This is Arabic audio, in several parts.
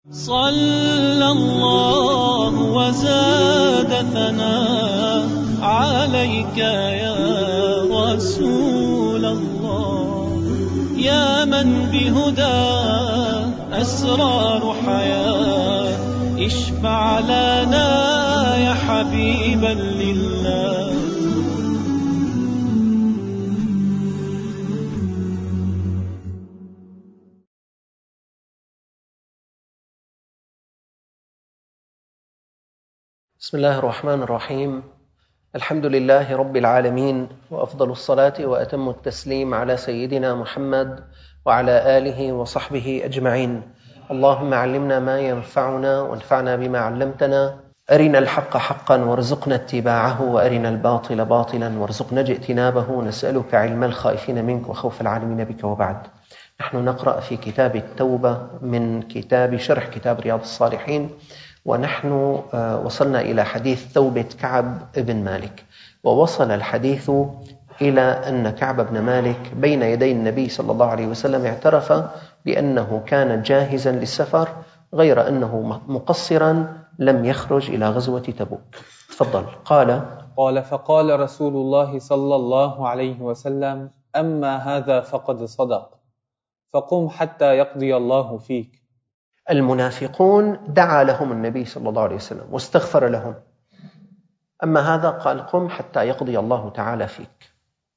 صلى الله وزاد ثناء عليك يا رسول الله، يا من بهدى أسرار حياة، اشفع لنا يا حبيبا لله. بسم الله الرحمن الرحيم. الحمد لله رب العالمين، وأفضل الصلاة وأتم التسليم على سيدنا محمد وعلى آله وصحبه أجمعين. اللهم علمنا ما ينفعنا وانفعنا بما علمتنا. أرنا الحق حقا وارزقنا اتباعه، وأرنا الباطل باطلا وارزقنا اجتنابه. نسألك علم الخائفين منك وخوف العالمين بك. وبعد، نحن نقرأ في كتاب التوبة من كتاب شرح كتاب رياض الصالحين، ونحن وصلنا إلى حديث توبة كعب بن مالك. ووصل الحديث إلى أن كعب بن مالك بين يدي النبي صلى الله عليه وسلم اعترف بأنه كان جاهزا للسفر، غير أنه مقصرا لم يخرج إلى غزوة تبوك. تفضل. قال فقال رسول الله صلى الله عليه وسلم: أما هذا فقد صدق، فقم حتى يقضي الله فيك. المنافقون دعا لهم النبي صلى الله عليه وسلم واستغفر لهم، أما هذا قال: قم حتى يقضي الله تعالى فيك.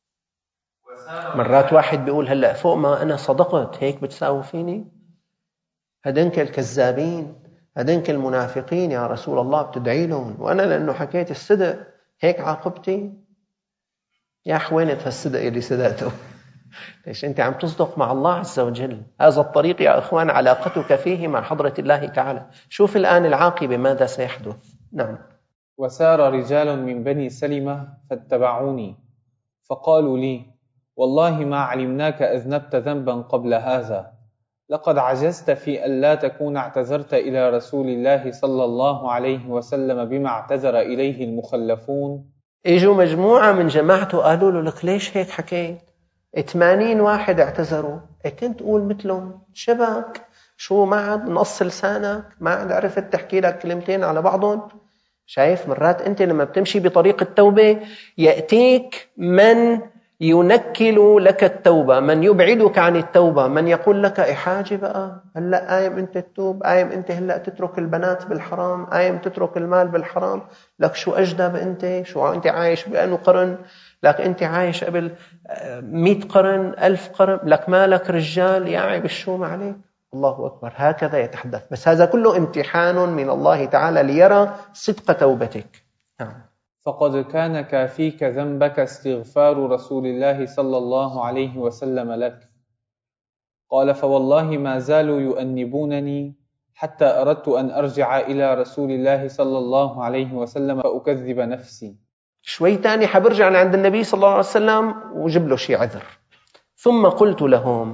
مرات واحد بيقول: هلأ فوق ما أنا صدقت هيك بتساوي فيني؟ هدنك الكذابين، هدنك المنافقين يا رسول الله بتدعي لهم، وأنا لأنه حكيت الصدق هيك عاقبتي؟ يا حوينة هالصدق اللي صدقته. ليش أنت عم تصدق مع الله عز وجل؟ هذا الطريق يا أخوان علاقتك فيه مع حضرة الله تعالى. شوف الآن العاقبة ماذا سيحدث. نعم. وسار رجال من بني سلمة فاتبعوني، فقالوا لي: والله ما علمناك أذنبت ذنبا قبل هذا، لقد عجزت في أن لا تكون اعتذرت إلى رسول الله صلى الله عليه وسلم بما اعتذر إليه المخلفون. اجوا مجموعة من جماعته قالوا له: لك ليش هيك حكيت؟ 80 واحد اعتذروا، كنت تقول مثلهم شبك؟ شو ما عاد نقص لسانك؟ ما عاد عرفت تحكي لك كلمتين على بعضهم؟ شايف؟ مرات أنت لما بتمشي بطريق التوبة يأتيك من ينكل لك التوبة، من يبعدك عن التوبة، من يقول لك: إحاجة بقى، هلأ قايم أنت تتوب، قايم أنت هلأ تترك البنات بالحرام، قايم تترك المال بالحرام، لك شو أجدب أنت؟ شو أنت عايش بأنه قرن؟ لك أنت عايش قبل 100 قرن 1000 قرن، لك مالك رجال يا عيب الشوم عليك. الله أكبر. هكذا يتحدث، بس هذا كله امتحان من الله تعالى ليرى صدق توبتك. فقد كان كافيك ذنبك استغفار رسول الله صلى الله عليه وسلم لك. قال: فوالله ما زالوا يؤنبونني حتى أردت أن أرجع إلى رسول الله صلى الله عليه وسلم فأكذب نفسي. شوي تاني حبرجع لعند النبي صلى الله عليه وسلم وجب له شي عذر. ثم قلت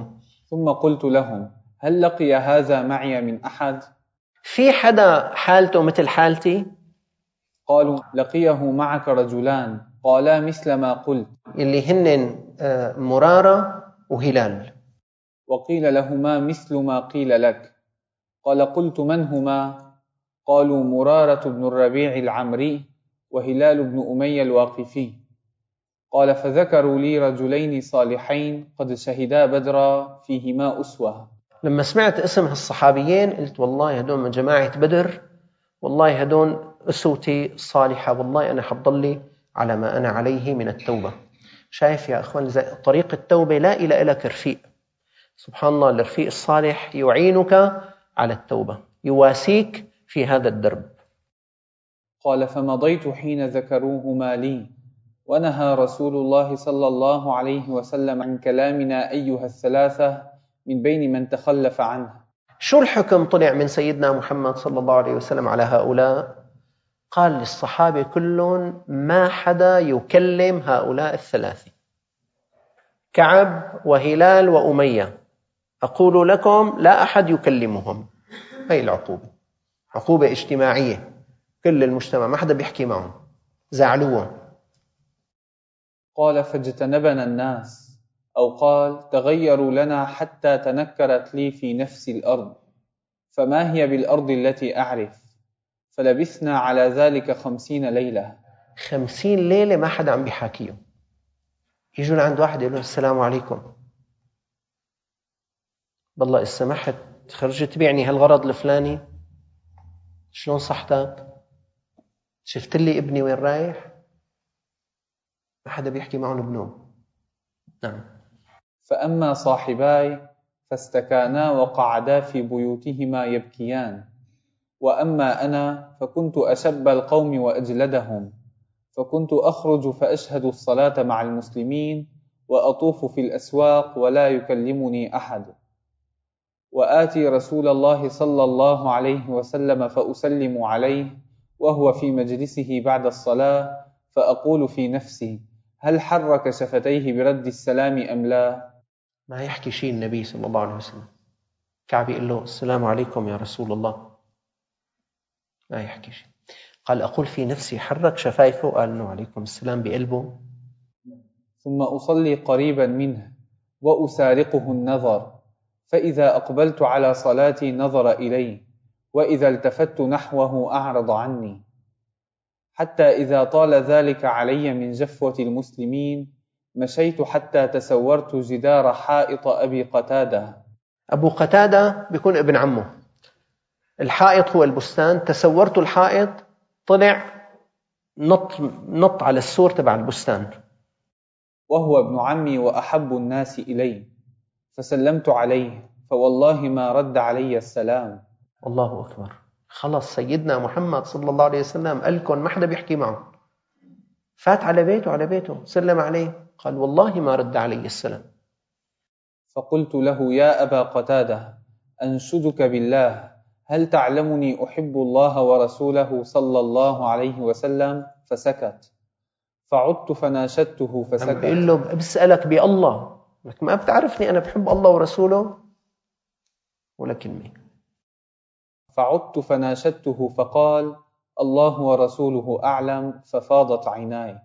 لهم: هل لقي هذا معي من أحد؟ في حدا حالته مثل حالتي؟ قالوا: لقيه معك رجلان قالا مثل ما قلت، اللي هن مرارة وهلال. وقيل لهما مثل ما قيل لك. قال: قلت: من هما؟ قالوا: مرارة بن الربيع العمري وهلال بن أمية الواقفي. قال: فذكروا لي رجلين صالحين قد شهدا بدرا فيهما أسوة. لما سمعت اسم هالصحابيين قلت: والله هدول من جماعة بدر، والله هدول أسوتي الصالحة، والله أنا حضلي على ما أنا عليه من التوبة. شايف يا أخوان، طريق التوبة لا إله إلا رفيق. سبحان الله، الرفيق الصالح يعينك على التوبة، يواسيك في هذا الدرب. قال: فمضيت حين ذكروهما لي، ونهى رسول الله صلى الله عليه وسلم عن كلامنا أيها الثلاثة من بين من تخلف عنه. شو الحكم طلع من سيدنا محمد صلى الله عليه وسلم على هؤلاء؟ قال للصحابة كلهم: ما حدا يكلم هؤلاء الثلاثة، كعب وهلال وأمية، أقول لكم لا أحد يكلمهم. هي العقوبة، عقوبة اجتماعية، كل المجتمع ما حدا بيحكي معهم، زعلوهم. قال: فاجتنبنا الناس، أو قال: تغيروا لنا حتى تنكرت لي في نفس الأرض، فما هي بالأرض التي أعرف؟ فلبثنا على ذلك 50 ليلة. 50 ليلة ما حدا عم بيحاكيه. يجوا لعند واحد يقولوا السلام عليكم، بالله إذا سمحت خرجت تبيعني هالغرض الفلاني، شلون صحتك؟ شفت لي ابني وين رايح؟ ما حدا بيحكي معهم بنوم. نعم. فأما صاحباي فاستكانا وقعدا في بيوتهما يبكيان، وأما أنا فكنت أشب القوم وأجلدهم، فكنت أخرج فأشهد الصلاة مع المسلمين وأطوف في الأسواق ولا يكلمني أحد، وآتي رسول الله صلى الله عليه وسلم فأسلم عليه وهو في مجلسه بعد الصلاة، فأقول في نفسي: هل حرك شفتيه برد السلام أم لا؟ ما يحكي شيء النبي صلى الله عليه وسلم. كعب يقول له السلام عليكم يا رسول الله، ما يحكي شيء. قال أقول في نفسي حرك شفايفه، قال إنه عليكم السلام بقلبه. ثم أصلي قريبا منه وأسارقه النظر، فإذا أقبلت على صلاتي نظر إلي، وإذا التفت نحوه أعرض عني، حتى إذا طال ذلك علي من جفوة المسلمين مشيت حتى تسورت جدار حائط أبي قتادة. أبو قتادة بيكون ابن عمه، الحائط هو البستان، تسورت الحائط، طلع نط على السور تبع البستان. وهو ابن عمي وأحب الناس إلي، فسلمت عليه فوالله ما رد علي السلام. الله أكبر. خلص سيدنا محمد صلى الله عليه وسلم قال لكم ما حدا بيحكي معه، فات على بيته سلم عليه، قال والله ما رد علي السلام. فقلت له: يا أبا قتادة، أنشدك بالله، هل تعلمني أحب الله ورسوله صلى الله عليه وسلم؟ فسكت، فعدت فناشدته عم فسكت. بيقول له بسألك بالله، لك ما بتعرفني أنا بحب الله ورسوله؟ ولا كلمة. فعدت فناشدته فقال: الله ورسوله أعلم، ففاضت عيناي.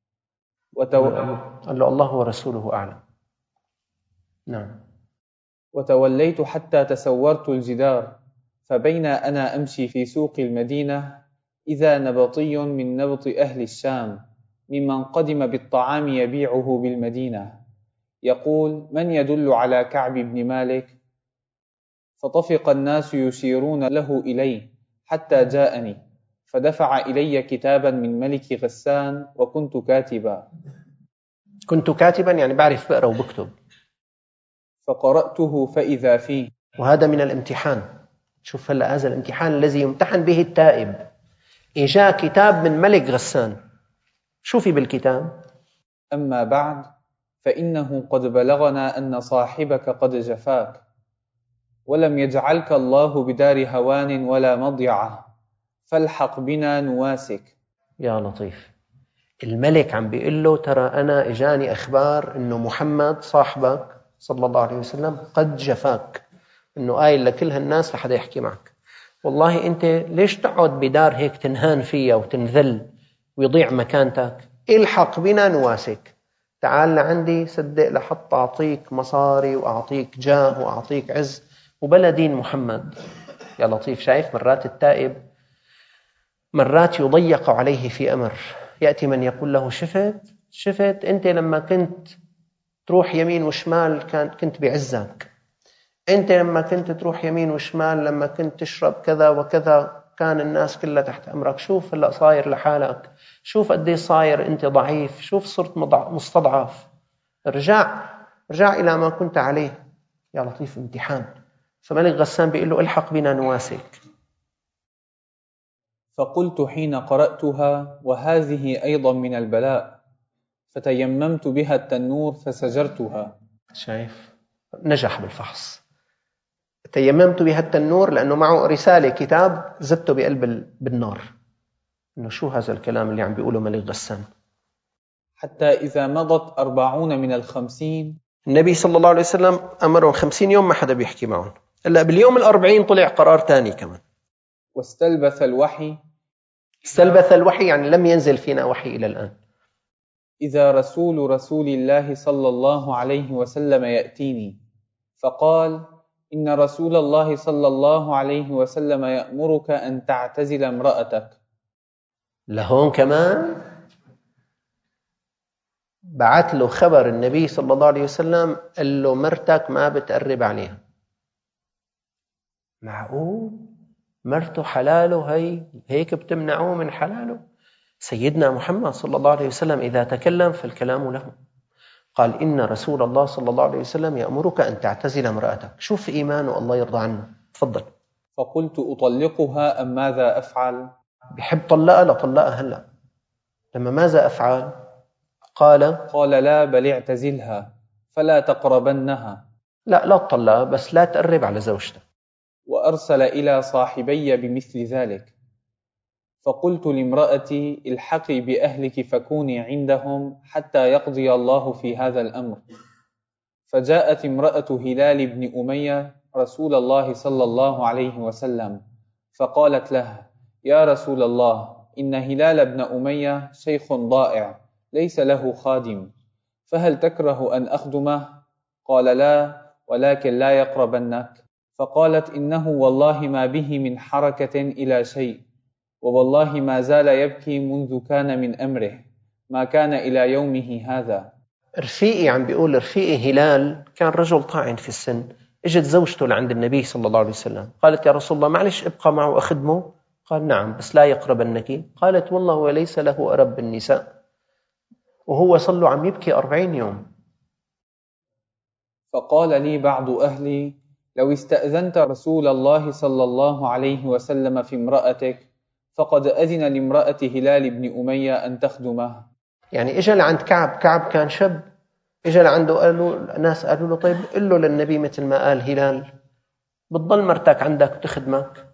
قال له الله ورسوله أعلم. نعم. وتوليت حتى تسورت الجدار، فبين أنا أمشي في سوق المدينة إذا نبطي من نبط أهل الشام ممن قدم بالطعام يبيعه بالمدينة يقول: من يدل على كعب بن مالك؟ فطفق الناس يشيرون له إليه حتى جاءني، فدفع إلي كتابا من ملك غسان، وكنت كاتبا. كنت كاتبا يعني بعرف بقرأ وبكتب. فقرأته فإذا فيه. وهذا من الامتحان. شوف هلأ هذا الامتحان الذي يمتحن به التائب. إجا كتاب من ملك غسان، شوفي بالكتاب: أما بعد، فإنه قد بلغنا أن صاحبك قد جفاك، ولم يجعلك الله بدار هوان ولا مضيعة، فالحق بنا نواسك. يا لطيف. الملك عم بيقول له ترى أنا إجاني أخبار إنه محمد صاحبك صلى الله عليه وسلم قد جفاك، إنه قايل لكل هالناس لحدا يحكي معك. والله أنت ليش تقعد بدار هيك تنهان فيها وتنذل ويضيع مكانتك؟ الحق بنا نواسك، تعال لعندي صدق لحتى أعطيك مصاري وأعطيك جاه وأعطيك عز وبلا دين محمد. يا لطيف. شايف مرات التائب مرات يضيق عليه في أمر، يأتي من يقول له شفت أنت لما كنت تروح يمين وشمال كنت بعزك، أنت لما كنت تروح يمين وشمال لما كنت تشرب كذا وكذا كان الناس كلها تحت أمرك، شوف هلأ صاير لحالك، شوف قدي صاير أنت ضعيف، شوف صرت مستضعف، ارجع إلى ما كنت عليه. يا لطيف امتحان. فملك غسان بيقول له الحق بنا نواسك. فقلت حين قرأتها: وهذه أيضا من البلاء، فتيممت بها التنور فسجرتها. شايف نجح بالفحص. تيممت بها التنور لأنه معه رسالة كتاب زبته بقلب بالنار. إنه شو هذا الكلام اللي عم بيقوله ملك غسان؟ حتى إذا مضت 40 من 50 النبي صلى الله عليه وسلم أمرهم 50 يوم ما حدا بيحكي معهم، إلا باليوم 40 طلع قرار تاني كمان. واستلبث الوحي. استلبث الوحي يعني لم ينزل فينا وحي إلى الآن. إذا رسول الله صلى الله عليه وسلم يأتيني فقال: إن رسول الله صلى الله عليه وسلم يأمرك أن تعتزل امرأتك. لهون كمان بعت له خبر النبي صلى الله عليه وسلم، قال له مرتك ما بتقرب عليها. معقول مرته حلاله هيك بتمنعوه من حلاله؟ سيدنا محمد صلى الله عليه وسلم إذا تكلم فالكلام له. قال إن رسول الله صلى الله عليه وسلم يأمرك أن تعتزل امرأتك. شوف إيمانه، الله يرضى عنه. تفضل. فقلت أطلقها أم ماذا أفعل؟ بحب طلقها لطلقها هلأ. لما ماذا أفعل؟ قال لا، بل اعتزلها فلا تقربنها. لا تطلقها، بس لا تقرب على زوجتك. وأرسل إلى صاحبي بمثل ذلك. فقلت لامرأتي الحقي بأهلك فكوني عندهم حتى يقضي الله في هذا الأمر. فجاءت امرأة هلال بن أمية رسول الله صلى الله عليه وسلم فقالت له: يا رسول الله، إن هلال بن أمية شيخ ضائع ليس له خادم، فهل تكره أن أخدمه؟ قال: لا، ولكن لا يقربنك. فقالت: إنه والله ما به من حركة إلى شيء، ووالله ما زال يبكي منذ كان من أمره، ما كان إلى يومه هذا. رفيقي عم بيقول، رفيقي هلال كان رجل طاعن في السن. اجت زوجته لعند النبي صلى الله عليه وسلم قالت: يا رسول الله معلش ابقى معه وأخدمه. قال: نعم، بس لا يقربنك. قالت: والله وليس له أرب بالنساء، وهو صلوا عم يبكي 40 يوم. فقال لي بعض أهلي: لو استأذنت رسول الله صلى الله عليه وسلم في امرأتك فقد أذن لامرأة هلال بن أمية أن تخدمه. يعني إجا لعند كعب كان شاب، إجا لعنده الناس قالوا له: طيب قل له للنبي مثل ما قال هلال، بتضل مرتك عندك تخدمك.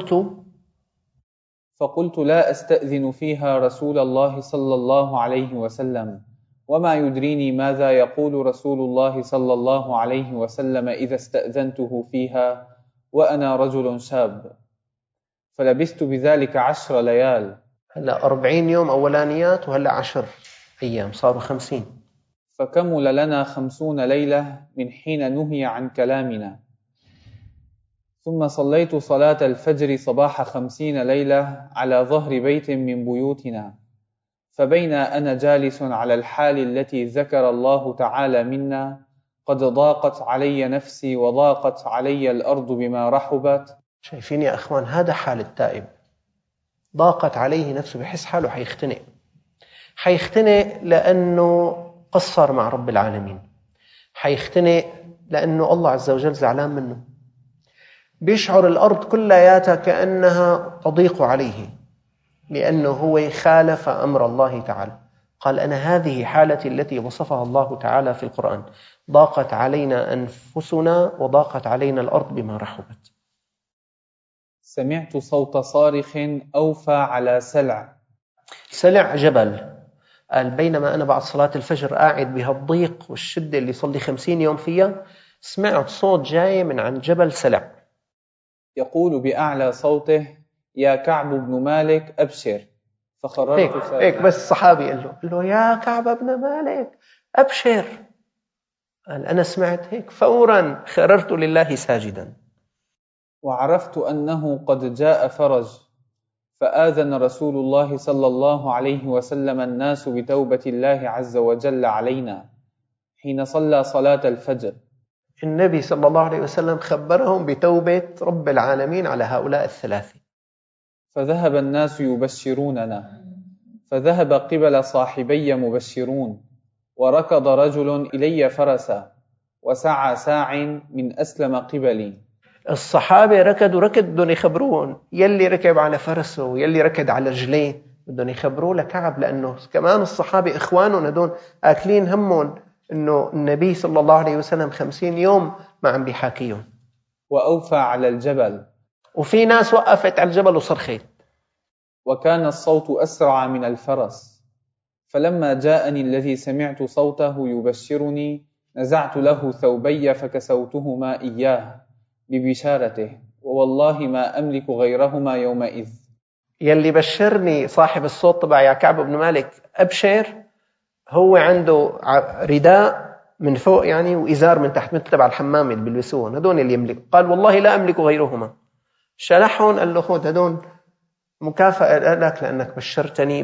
فقلت: لا أستأذن فيها رسول الله صلى الله عليه وسلم، وما يدريني ماذا يقول رسول الله صلى الله عليه وسلم إذا استأذنته فيها وأنا رجل شاب. فلبست بذلك 10 ليال. هلأ 40 يوم أولانيات، وهلأ 10 أيام، صاروا 50. فكمل لنا 50 ليلة من حين نهي عن كلامنا. ثم صليت صلاة الفجر صباح 50 ليلة على ظهر بيت من بيوتنا. فبين أنا جالس على الحال التي ذكر الله تعالى منا قد ضاقت علي نفسي وضاقت علي الأرض بما رحبت. شايفين يا أخوان؟ هذا حال التائب. ضاقت عليه نفسه، بحس حاله حيختنق لأنه قصر مع رب العالمين، حيختنق لأنه الله عز وجل زعلان منه، بيشعر الأرض كلياتها كأنها تضيق عليه لأنه هو خالف أمر الله تعالى. قال: أنا هذه حالتي التي وصفها الله تعالى في القرآن: ضاقت علينا أنفسنا وضاقت علينا الأرض بما رحبت. سمعت صوت صارخ أوفى على سلع جبل. قال: بينما أنا بعد صلاة الفجر قاعد بهالضيق والشدة اللي صلي 50 يوم فيها، سمعت صوت جاي من عن جبل سلع يقول بأعلى صوته: يا كعب بن مالك أبشر. فخررت هيك بس الصحابي قال له: يا كعب بن مالك أبشر. قال: أنا سمعت هيك، فورا خررت لله ساجدا. وعرفت أنه قد جاء فرج. فآذن رسول الله صلى الله عليه وسلم الناس بتوبة الله عز وجل علينا حين صلى صلاة الفجر. النبي صلى الله عليه وسلم خبرهم بتوبة رب العالمين على هؤلاء الثلاثة. فذهب الناس يبشروننا، فذهب قبل صاحبي مبشرون، وركض رجل إلي فرسا، وسعى ساع من أسلم قبلي. الصحابة ركضوا بدهم يخبروهم، يلي ركب على فرسه ويلي ركض على رجليه بدهم يخبروه لكعب، لأنه كمان الصحابة إخوانهم هدول آكلين همهم إنه النبي صلى الله عليه وسلم 50 يوم ما عم بيحاكيهم. وأوفى على الجبل، وفي ناس وقفت على الجبل وصرخت، وكان الصوت أسرع من الفرس. فلما جاءني الذي سمعت صوته يبشرني نزعت له ثوبي فكسوتهما إياه ببشارته، ووالله ما أملك غيرهما يومئذ. يلي بشرني صاحب الصوت تبع يا كعب بن مالك أبشر، هو عنده رداء من فوق يعني وإزار من تحت، مثل تبع الحمام اللي بيلبسوهم، هدول اللي يملك. قال والله لا أملك غيرهما. شلحهم، قال له خذ هدول مكافأة لك لأنك بشرتني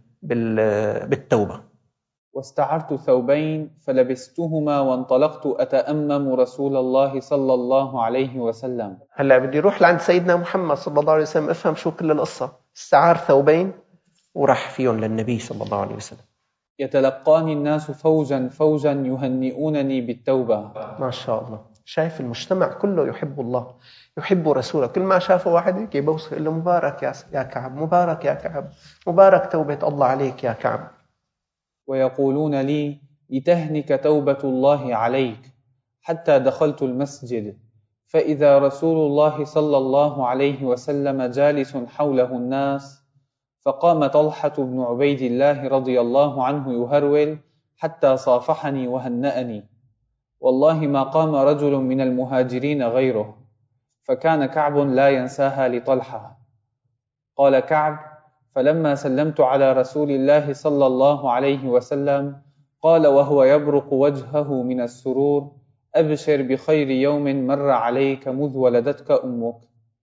بالتوبة. واستعرت ثوبين فلبستهما وانطلقت أتأمم رسول الله صلى الله عليه وسلم. هلأ بدي روح لعند سيدنا محمد صلى الله عليه وسلم افهم شو كل القصة. استعار ثوبين وراح فيهم للنبي صلى الله عليه وسلم. يتلقاني الناس فوجا فوجا يهنئونني بالتوبة. ما شاء الله. شايف المجتمع كله يحب الله، يحب رسوله. كل ما شافه واحد هيك يبوس يقول له مبارك يا كعب، مبارك يا كعب، مبارك توبة الله عليك يا كعب. ويقولون لي لتهنك توبة الله عليك. حتى دخلت المسجد فإذا رسول الله صلى الله عليه وسلم جالس حوله الناس، فقام طلحة بن عبيد الله رضي الله عنه يهرول حتى صافحني وهنأني. والله ما قام رجل من المهاجرين غيره، فكان كعب لا ينساها لطلحة. قال كعب: فلما سلمت على رسول الله صلى الله عليه وسلم قال وهو يبرق وجهه من السرور: أبشر بخير يوم مر عليك مذ ولدتك أمك.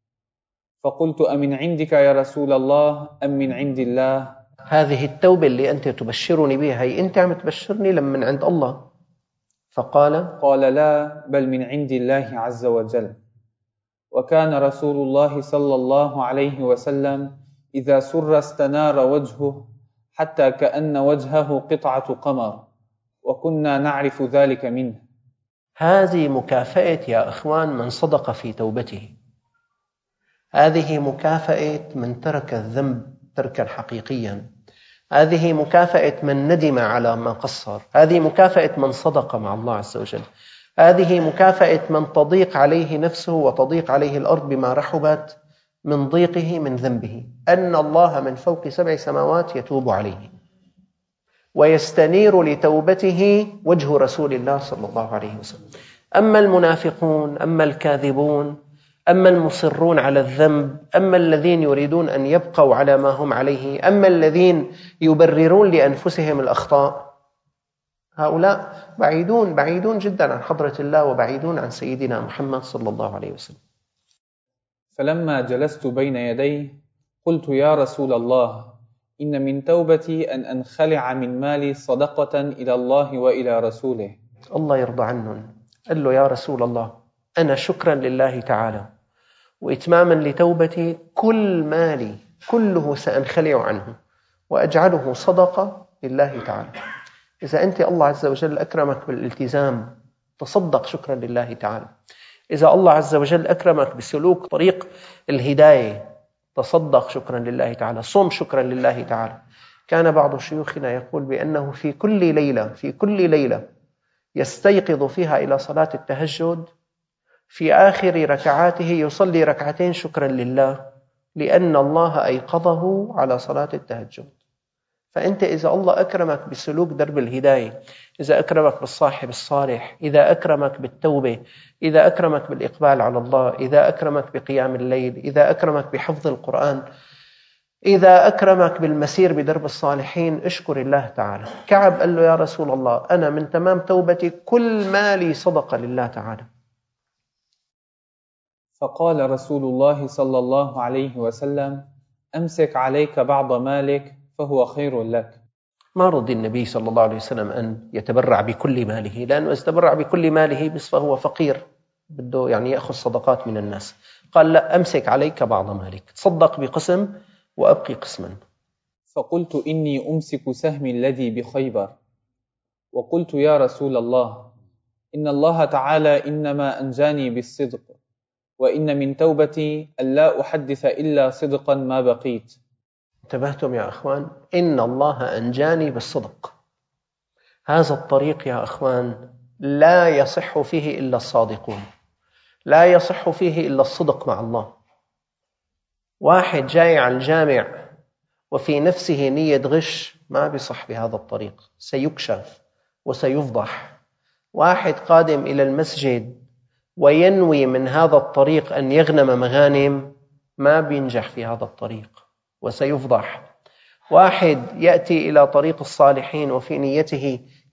فقلت: أمن عندك يا رسول الله أم من عند الله؟ هذه التوبة اللي أنت تبشرني بها هي أنت عم تبشرني لم من عند الله؟ قال لا، بل من عند الله عز وجل. وكان رسول الله صلى الله عليه وسلم إذا سر استنار وجهه حتى كأن وجهه قطعة قمر، وكنا نعرف ذلك منه. هذه مكافأة يا أخوان من صدق في توبته. هذه مكافأة من ترك الذنب تركا حقيقيا. هذه مكافأة من ندم على ما قصر. هذه مكافأة من صدق مع الله عز وجل. هذه مكافأة من تضيق عليه نفسه وتضيق عليه الأرض بما رحبت من ضيقه من ذنبه، أن الله من فوق 7 سماوات يتوب عليه ويستنير لتوبته وجه رسول الله صلى الله عليه وسلم. أما المنافقون، أما الكاذبون، أما المصرون على الذنب، أما الذين يريدون أن يبقوا على ما هم عليه، أما الذين يبررون لأنفسهم الأخطاء، هؤلاء بعيدون جدا عن حضرة الله وبعيدون عن سيدنا محمد صلى الله عليه وسلم. فلما جلست بين يديه قلت: يا رسول الله، إن من توبتي أن أنخلع من مالي صدقة إلى الله وإلى رسوله. الله يرضى عنهم. قال له: يا رسول الله، أنا شكرا لله تعالى وإتماما لتوبتي كل مالي كله سأنخلع عنه وأجعله صدقة لله تعالى. إذا أنت الله عز وجل أكرمك بالالتزام تصدق شكرا لله تعالى. إذا الله عز وجل أكرمك بسلوك طريق الهداية تصدق شكرا لله تعالى، صم شكرا لله تعالى. كان بعض شيوخنا يقول بأنه في كل ليلة يستيقظ فيها إلى صلاة التهجد، في آخر ركعاته يصلي 2 ركعتين شكرا لله لأن الله أيقظه على صلاة التهجد. فأنت إذا الله أكرمك بسلوك درب الهداية، إذا أكرمك بالصاحب الصالح، إذا أكرمك بالتوبة، إذا أكرمك بالإقبال على الله، إذا أكرمك بقيام الليل، إذا أكرمك بحفظ القرآن، إذا أكرمك بالمسير بدرب الصالحين، اشكر الله تعالى. كعب قال له: يا رسول الله، أنا من تمام توبتي كل مالي صدقة لله تعالى. فقال رسول الله صلى الله عليه وسلم: أمسك عليك بعض مالك فهو خير لك. ما رضي النبي صلى الله عليه وسلم أن يتبرع بكل ماله، لأنه إذا تبرع بكل ماله بس فهو فقير، بده يعني يأخذ صدقات من الناس. قال: لا، أمسك عليك بعض مالك، تصدق بقسم وأبقي قسما. فقلت: إني أمسك سهمي الذي بخيبر. وقلت: يا رسول الله، إن الله تعالى إنما أنجاني بالصدق، وإن من توبتي أن لا أحدث إلا صدقا ما بقيت. انتبهتم يا أخوان؟ إن الله أنجاني بالصدق. هذا الطريق يا أخوان لا يصح فيه إلا الصادقون، لا يصح فيه إلا الصدق مع الله. واحد جاي على الجامع وفي نفسه نية غش ما بيصح بهذا الطريق، سيكشف وسيفضح. واحد قادم إلى المسجد وينوي من هذا الطريق أن يغنم مغانم ما بينجح في هذا الطريق وسيفضح. واحد يأتي إلى طريق الصالحين وفي نيته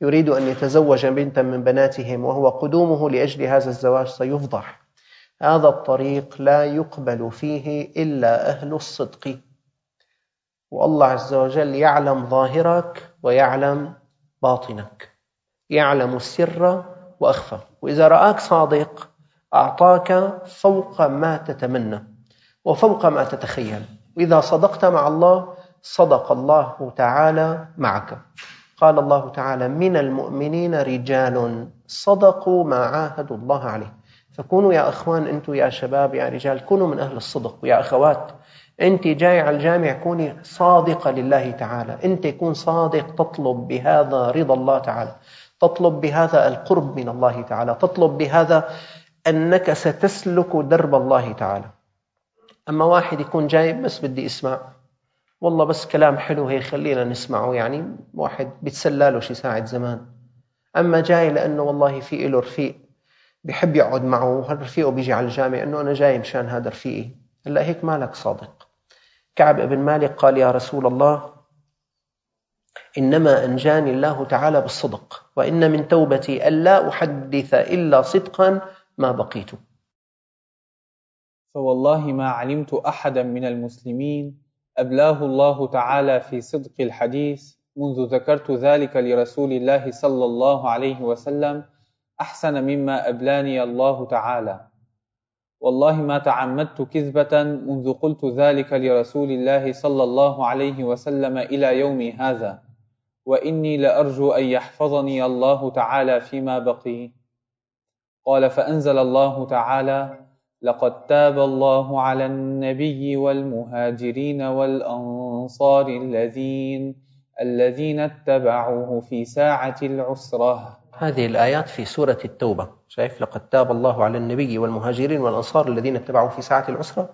يريد أن يتزوج بنتا من بناتهم وهو قدومه لأجل هذا الزواج سيفضح. هذا الطريق لا يقبل فيه إلا أهل الصدق، والله عز وجل يعلم ظاهرك ويعلم باطنك، يعلم السر وأخفى، وإذا رآك صادق أعطاك فوق ما تتمنى وفوق ما تتخيل. وإذا صدقت مع الله صدق الله تعالى معك. قال الله تعالى: من المؤمنين رجال صدقوا ما عاهدوا الله عليه. فكونوا يا أخوان، أنتوا يا شباب يا رجال، كونوا من أهل الصدق. ويا أخوات، أنت جاي على الجامع كوني صادقة لله تعالى، أنت كون صادق، تطلب بهذا رضا الله تعالى، تطلب بهذا القرب من الله تعالى، تطلب بهذا أنك ستسلك درب الله تعالى. أما واحد يكون جاي بس بدي اسمع، والله بس كلام حلو هي خلينا نسمعه، يعني واحد بيتسلاله شي ساعة زمان. أما جاي لأنه والله في له رفيق بيحب يقعد معه، وهذا رفيقه بيجي على الجامع أنه أنا جاي مشان هذا رفيقي، هلا هيك مالك صادق. كعب بن مالك قال: يا رسول الله، إنما أنجاني الله تعالى بالصدق، وإن من توبتي ألا أحدث إلا صدقا ما بقيت. فوالله ما علمت أحدا من المسلمين أبلاه الله تعالى في صدق الحديث منذ ذكرت ذلك لرسول الله صلى الله عليه وسلم أحسن مما أبلاني الله تعالى. والله ما تعمدت كذبة منذ قلت ذلك لرسول الله صلى الله عليه وسلم إلى يومي هذا، وإني لأرجو أن يحفظني الله تعالى فيما بقي. قال: فأنزل الله تعالى: لقد تاب الله على النبي والمهاجرين والأنصار الذين اتبعوه في ساعة العسرة. هذه الآيات في سورة التوبة. شايف؟ لقد تاب الله على النبي والمهاجرين والأنصار الذين اتبعوه في ساعة العسرة.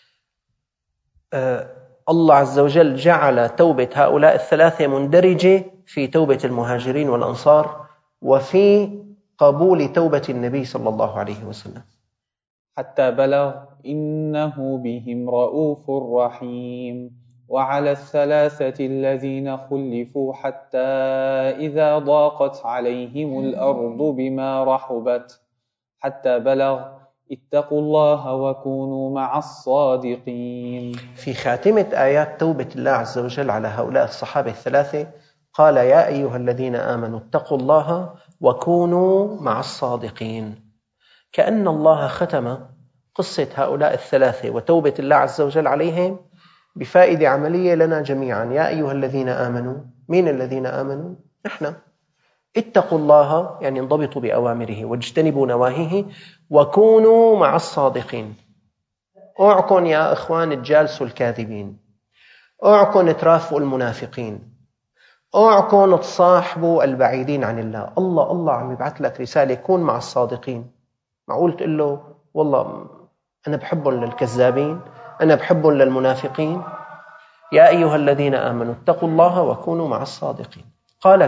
الله عز وجل جعل توبة هؤلاء الثلاثة مندرجة في توبة المهاجرين والأنصار وفي قبول توبة النبي صلى الله عليه وسلم، حتى بلغ إنه بهم رؤوف رحيم. وعلى الثلاثة الذين خلفوا حتى إذا ضاقت عليهم الأرض بما رحبت حتى بلغ اتقوا الله وكونوا مع الصادقين. في خاتمة آيات توبة الله عز وجل على هؤلاء الصحابة الثلاثة قال: يا أيها الذين آمنوا اتقوا الله وكونوا مع الصادقين. كأن الله ختم قصة هؤلاء الثلاثة وتوبة الله عز وجل عليهم بفائدة عملية لنا جميعا. يا أيها الذين آمنوا، مين الذين آمنوا؟ نحن. اتقوا الله يعني انضبطوا بأوامره واجتنبوا نواهيه وكونوا مع الصادقين. اوعكن يا إخوان تجالسوا الكاذبين، اوعكن ترافقوا المنافقين، اوعكن تصاحبوا البعيدين عن الله. الله عم يبعث لك رسالة: كون مع الصادقين. معقول تقول له والله أنا بحبهم للكذابين، أنا بحبهم للمنافقين؟ يا أيها الذين آمنوا اتقوا الله وكونوا مع الصادقين. قال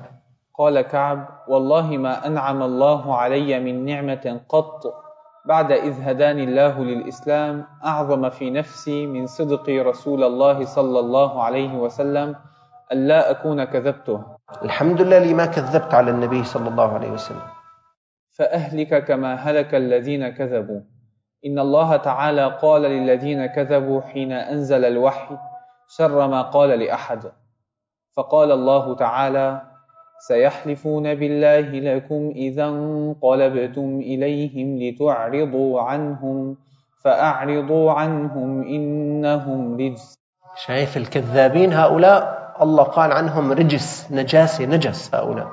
كعب: والله ما أنعم الله علي من نعمة قط بعد إذ هداني الله للإسلام أعظم في نفسي من صدق رسول الله صلى الله عليه وسلم أن لا أكون كذبته. الحمد لله لي ما كذبت على النبي صلى الله عليه وسلم. فأهلك كما هلك الذين كذبوا. إن الله تعالى قال للذين كذبوا حين أنزل الوحي شر ما قال لأحد، فقال الله تعالى: سيحلفون بالله لكم إذا انقلبتم إليهم لتعرضوا عنهم فأعرضوا عنهم إنهم رجس. شايف الكذابين هؤلاء الله قال عنهم رجس، نجاسة، نجس هؤلاء.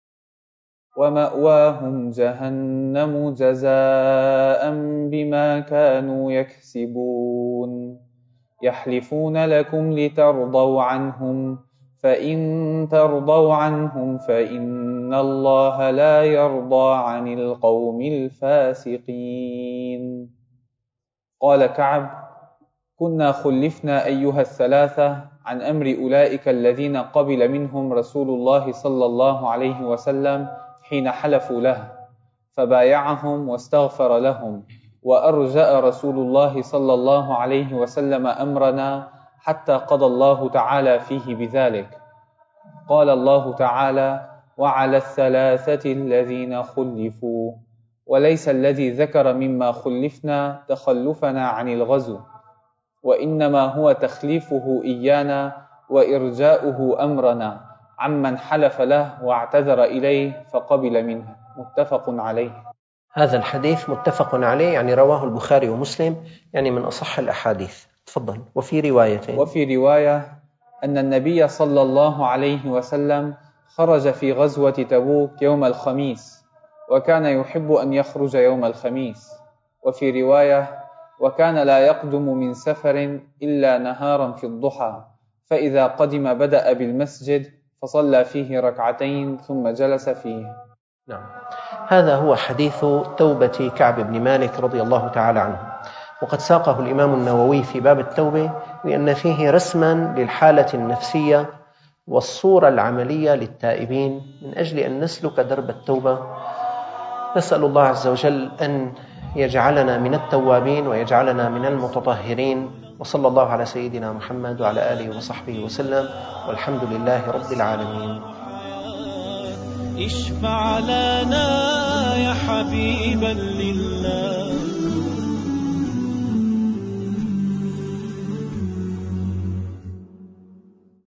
ومأواهم جهنم جزاء بما كانوا يكسبون. يحلفون لكم لترضوا عنهم فإن ترضوا عنهم فإن الله لا يرضى عن القوم الفاسقين. قال كعب: كنا خلفنا أيها الثلاثة عن أمر أولئك الذين قبل منهم رسول الله صلى الله عليه وسلم حين حلفوا له، فبايعهم واستغفر لهم، وأرجأ رسول الله صلى الله عليه وسلم أمرنا حتى قضى الله تعالى فيه بذلك. قال الله تعالى: وعلى الثلاثة الذين خلفوا. وليس الذي ذكر مما خلفنا تخلفنا عن الغزو، وإنما هو تخليفه إيانا وإرجاؤه أمرنا عمن حلف له واعتذر إليه فقبل منه. متفق عليه. هذا الحديث متفق عليه، يعني رواه البخاري ومسلم، يعني من أصح الأحاديث. تفضل. وفي رواية أن النبي صلى الله عليه وسلم خرج في غزوة تبوك يوم الخميس، وكان يحب أن يخرج يوم الخميس. وفي رواية وكان لا يقدم من سفر إلا نهارا في الضحى، فإذا قدم بدأ بالمسجد فصلى فيه ركعتين ثم جلس فيه. نعم، هذا هو حديث توبة كعب بن مالك رضي الله تعالى عنه، وقد ساقه الإمام النووي في باب التوبة لأن فيه رسما للحالة النفسية والصورة العملية للتائبين من أجل أن نسلك درب التوبة. نسأل الله عز وجل أن يجعلنا من التوابين ويجعلنا من المتطهرين، وصلى الله على سيدنا محمد وعلى آله وصحبه وسلم، والحمد لله رب العالمين. اشفع لنا يا حبيبا لله.